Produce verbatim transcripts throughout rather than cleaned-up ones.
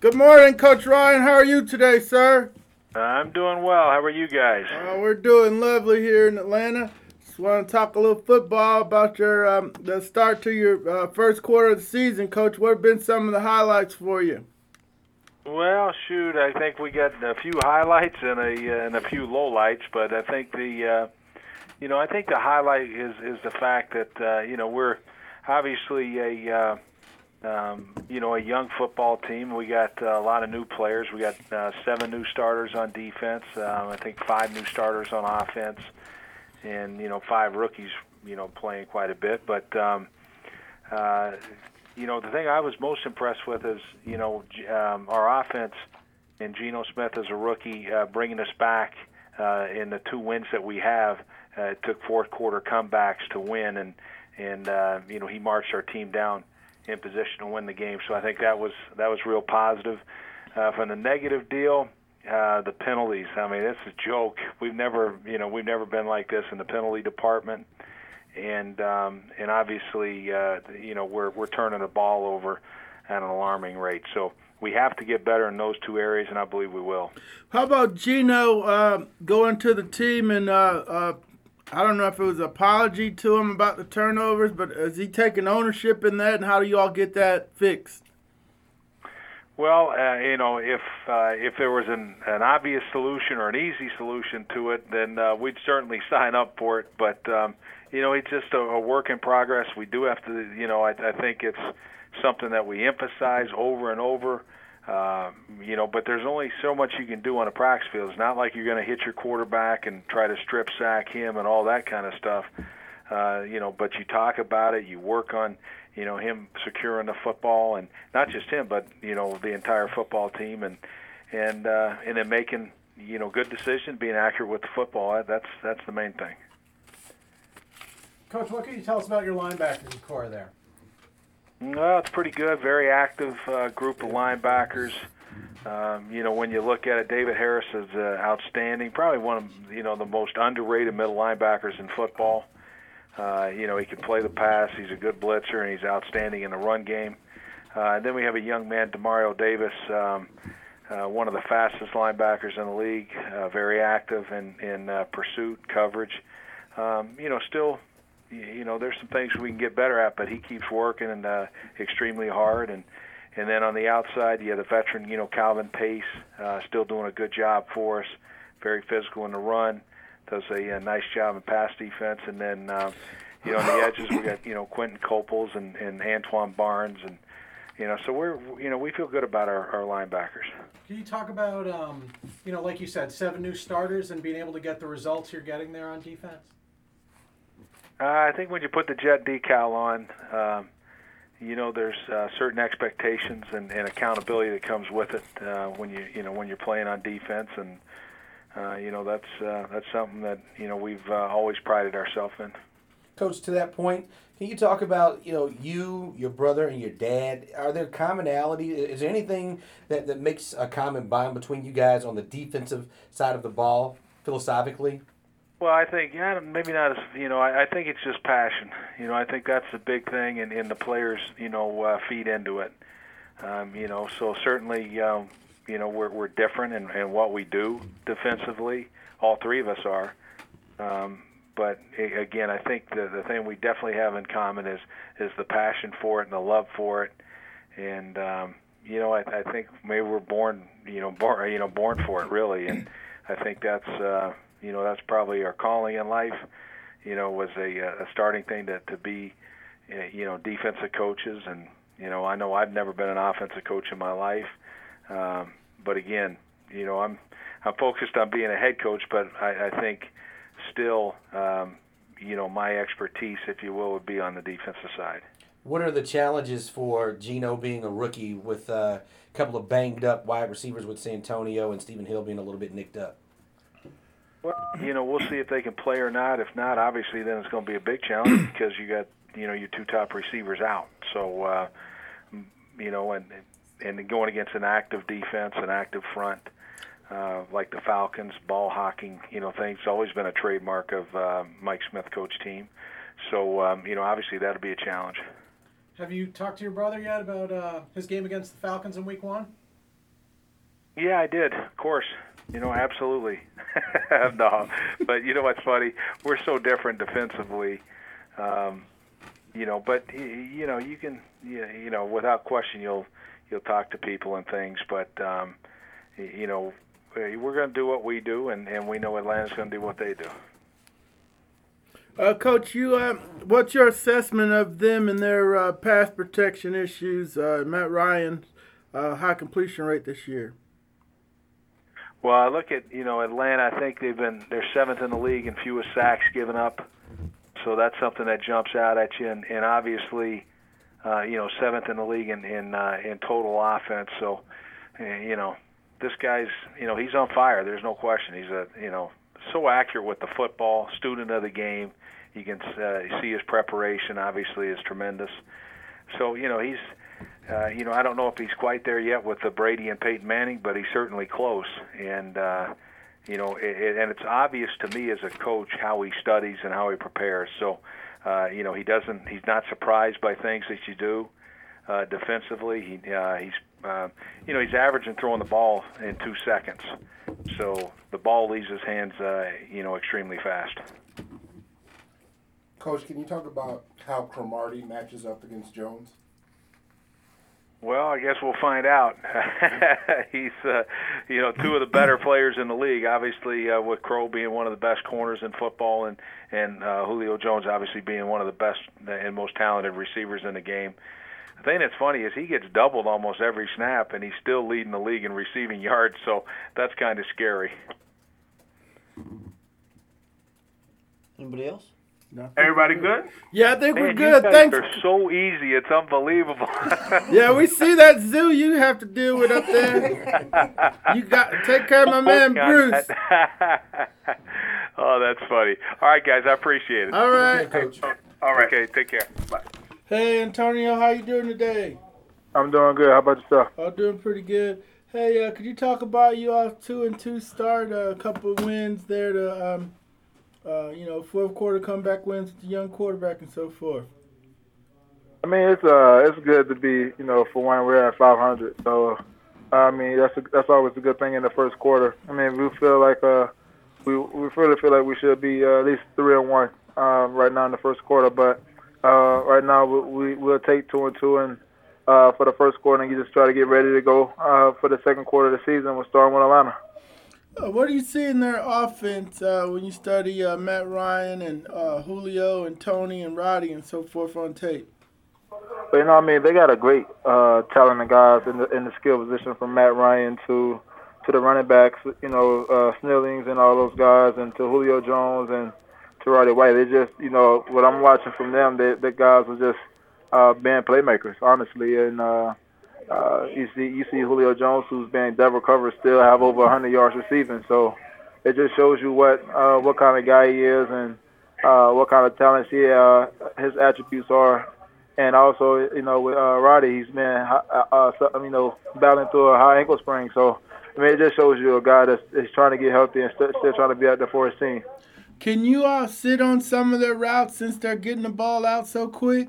Good morning, Coach Ryan. How are you today, sir? I'm doing well. How are you guys? Uh, we're doing lovely here in Atlanta. Just want to talk a little football about your um, the start to your uh, first quarter of the season, Coach. What have been some of the highlights for you? Well, shoot, I think we got a few highlights and a uh, and a few lowlights, but I think the uh, you know I think the highlight is is the fact that uh, you know we're obviously a uh, um, you know a young football team. We got uh, a lot of new players. We got uh, seven new starters on defense. Um, I think five new starters on offense, and you know five rookies. You know playing quite a bit, but. Um, uh, You know, the thing I was most impressed with is, you know, um, our offense and Geno Smith as a rookie uh, bringing us back uh, in the two wins that we have. Uh, it took fourth quarter comebacks to win, and and uh, you know he marched our team down in position to win the game. So I think that was that was real positive. Uh, from the negative deal, uh, the penalties. I mean, it's a joke. We've never, you know, we've never been like this in the penalty department. And um, and obviously, uh, you know, we're we're turning the ball over at an alarming rate. So we have to get better in those two areas, and I believe we will. How about Geno uh, going to the team and uh, uh, I don't know if it was an apology to him about the turnovers, but is he taking ownership in that, and how do you all get that fixed? Well, uh, you know, if uh, if there was an, an obvious solution or an easy solution to it, then uh, we'd certainly sign up for it. But um, you know, it's just a, a work in progress. We do have to, you know, I, I think it's something that we emphasize over and over. Uh, you know, but there's only so much you can do on a practice field. It's not like you're going to hit your quarterback and try to strip sack him and all that kind of stuff. Uh, you know, but you talk about it, you work on, you know, him securing the football, and not just him, but you know, the entire football team, and and uh, and then making, you know, good decisions, being accurate with the football. That's that's the main thing. Coach, what can you tell us about your linebacking core there? Well, it's pretty good. Very active uh, group of linebackers. Um, you know, when you look at it, David Harris is uh, outstanding. Probably one of you know the most underrated middle linebackers in football. Uh, you know, he can play the pass. He's a good blitzer, and he's outstanding in the run game. Uh, and then we have a young man, Demario Davis, um, uh, one of the fastest linebackers in the league, uh, very active in, in uh, pursuit, coverage. Um, you know, still, you know, there's some things we can get better at, but he keeps working and uh, extremely hard. And and then on the outside, you have the veteran, you know, Calvin Pace, uh, still doing a good job for us, very physical in the run. Does a, a nice job in pass defense, and then uh, you know on the edges we got you know Quentin Coples and, and Antoine Barnes, and you know so we're you know we feel good about our, our linebackers. Can you talk about um, you know like you said, seven new starters and being able to get the results you're getting there on defense? Uh, I think when you put the jet decal on, um, you know there's uh, certain expectations and, and accountability that comes with it uh, when you you know when you're playing on defense. And Uh, you know that's uh, that's something that you know we've uh, always prided ourselves in. Coach, to that point, can you talk about you know you, your brother, and your dad? Are there commonality? Is there anything that, that makes a common bond between you guys on the defensive side of the ball, philosophically? Well, I think yeah, maybe not as you know. I, I think it's just passion. You know, I think that's the big thing, and, and the players you know uh, feed into it. Um, you know, so certainly. Um, You know, we're we're different in, in what we do defensively. All three of us are. Um, but again, I think the the thing we definitely have in common is is the passion for it and the love for it. And um, you know, I, I think maybe we're born, you know, born you know born for it really. And I think that's uh, you know that's probably our calling in life. You know, was a, a starting thing to to be, you know, defensive coaches. And you know, I know I've never been an offensive coach in my life. Um, but again, you know, I'm I'm focused on being a head coach, but I, I think still, um, you know, my expertise, if you will, would be on the defensive side. What are the challenges for Geno being a rookie with uh, a couple of banged up wide receivers with Santonio and Stephen Hill being a little bit nicked up? Well, you know, we'll see if they can play or not. If not, obviously, then it's going to be a big challenge because you got, you know, your two top receivers out. So, uh, you know, and and going against an active defense, an active front, uh, like the Falcons, ball hawking, you know, things. It's always been a trademark of uh, Mike Smith coach team. So, um, you know, obviously that'll be a challenge. Have you talked to your brother yet about uh, his game against the Falcons in week one? Yeah, I did. Of course. You know, absolutely. No, but you know what's funny? We're so different defensively. Um, you know, but you know, you can, you know, without question, you'll you'll talk to people and things. But um, you know, we're going to do what we do, and, and we know Atlanta's going to do what they do. Uh, Coach, you, uh, what's your assessment of them and their uh, pass protection issues? Uh, Matt Ryan's uh, high completion rate this year. Well, I look at, you know, Atlanta. I think they've been they're seventh in the league in fewest sacks given up, so that's something that jumps out at you. And, and obviously, uh, you know, seventh in the league in in, uh, in total offense. So, uh, you know, this guy's, you know, he's on fire. There's no question. He's a, you know, so accurate with the football, student of the game. You can uh, see his preparation. Obviously, is tremendous. So, you know, he's. Uh, you know, I don't know if he's quite there yet with the Brady and Peyton Manning, but he's certainly close. And, uh, you know, it, it, and it's obvious to me as a coach how he studies and how he prepares. So, uh, you know, he doesn't, he's not surprised by things that you do uh, defensively. He, uh, he's, uh, you know, he's averaging throwing the ball in two seconds. So the ball leaves his hands, uh, you know, extremely fast. Coach, can you talk about how Cromartie matches up against Jones? Well, I guess we'll find out. He's, uh, you know, two of the better players in the league. Obviously, uh, with Crow being one of the best corners in football, and and uh, Julio Jones obviously being one of the best and most talented receivers in the game. The thing that's funny is he gets doubled almost every snap, and he's still leading the league in receiving yards. So that's kind of scary. Anybody else? No. Everybody good? Yeah, I think Man, we're you good. guys Thanks. are so easy. It's unbelievable. Yeah, we see that zoo you have to deal with up there. You got to take care of my man Got Bruce. that. Oh, that's funny. All right, guys, I appreciate it. All right. Coach. All right. Okay, take care. Bye. Hey, Antonio, how you doing today? I'm doing good. How about yourself? I'm doing pretty good. Hey, uh, could you talk about you all two and two start, uh, a couple of wins there to, um, uh, you know, fourth quarter comeback wins with the young quarterback and so forth? I mean, it's uh, it's good to be, you know, for one, we're at five hundred. So, uh, I mean, that's a, that's always a good thing in the first quarter. I mean, we feel like uh, we we really feel like we should be uh, at least three and one um, right now in the first quarter. But uh, right now we, we we'll take two and two and uh, for the first quarter, and you just try to get ready to go uh, for the second quarter of the season. We're starting with Atlanta. Uh, what do you see in their offense uh, when you study uh, Matt Ryan and uh, Julio and Tony and Roddy and so forth on tape? But, you know, I mean, they got a great uh, talented guys in the in the skill position from Matt Ryan to to the running backs, you know, uh, Snillings and all those guys, and to Julio Jones and to Roddy White. They just, you know, what I'm watching from them, they, the guys are just uh, being playmakers, honestly. And uh, uh, you see you see Julio Jones, who's been double covered, still have over one hundred yards receiving. So it just shows you what uh, what kind of guy he is and uh, what kind of talents he uh, his attributes are. And also, you know, with uh, Roddy, he's been, uh, uh, you know, battling through a high ankle sprain. So, I mean, it just shows you a guy that's is trying to get healthy and st- still trying to be out there for his team. Can you all sit on some of their routes since they're getting the ball out so quick?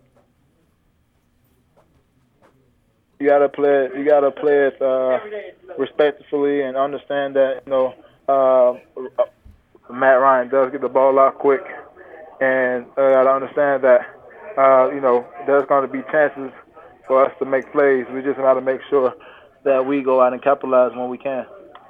You gotta play it. You gotta play it uh, respectfully and understand that, you know, uh, Matt Ryan does get the ball out quick, and uh, gotta understand that. Uh, you know, there's going to be chances for us to make plays. We just got to make sure that we go out and capitalize when we can.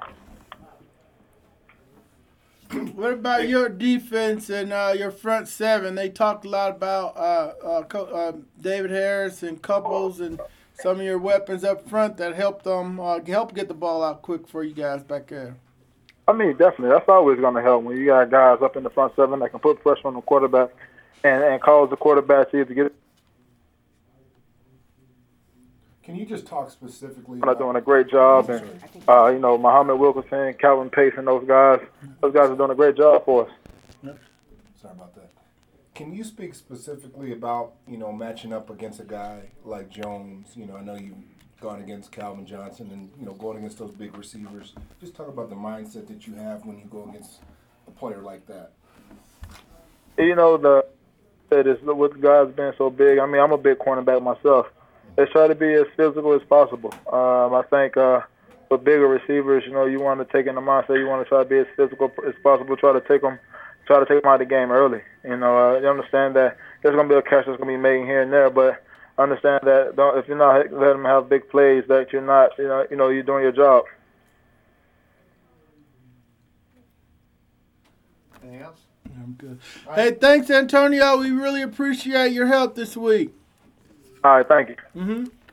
What about your defense and uh, your front seven? They talked a lot about uh, uh, Co- uh, David Harris and Couples and some of your weapons up front that helped them uh, help get the ball out quick for you guys back there. I mean, definitely. That's always going to help when you got guys up in the front seven that can put pressure on the quarterback. And, and cause the quarterback to get it. Can you just talk specifically They're about... doing a great job, and uh, you know, Muhammad Wilkerson, Calvin Pace, and those guys. Those guys are doing a great job for us. Sorry about that. Can you speak specifically about, you know, matching up against a guy like Jones? You know, I know you've gone against Calvin Johnson and, you know, going against those big receivers. Just talk about the mindset that you have when you go against a player like that. You know, the that is with guys being so big. I mean, I'm a big cornerback myself. Let's try to be as physical as possible. Um, I think uh, with bigger receivers, you know, you want to take in the mindset, you want to try to be as physical as possible, try to take them, try to take them out of the game early. You know, uh, you understand that there's going to be a catch that's going to be made here and there, but understand that don't, if you're not letting them have big plays, that you're not, you know, you know, you're doing your job. Anything else? I'm good. Hey, thanks, Antonio. We really appreciate your help this week. All right, thank you. Mm-hmm.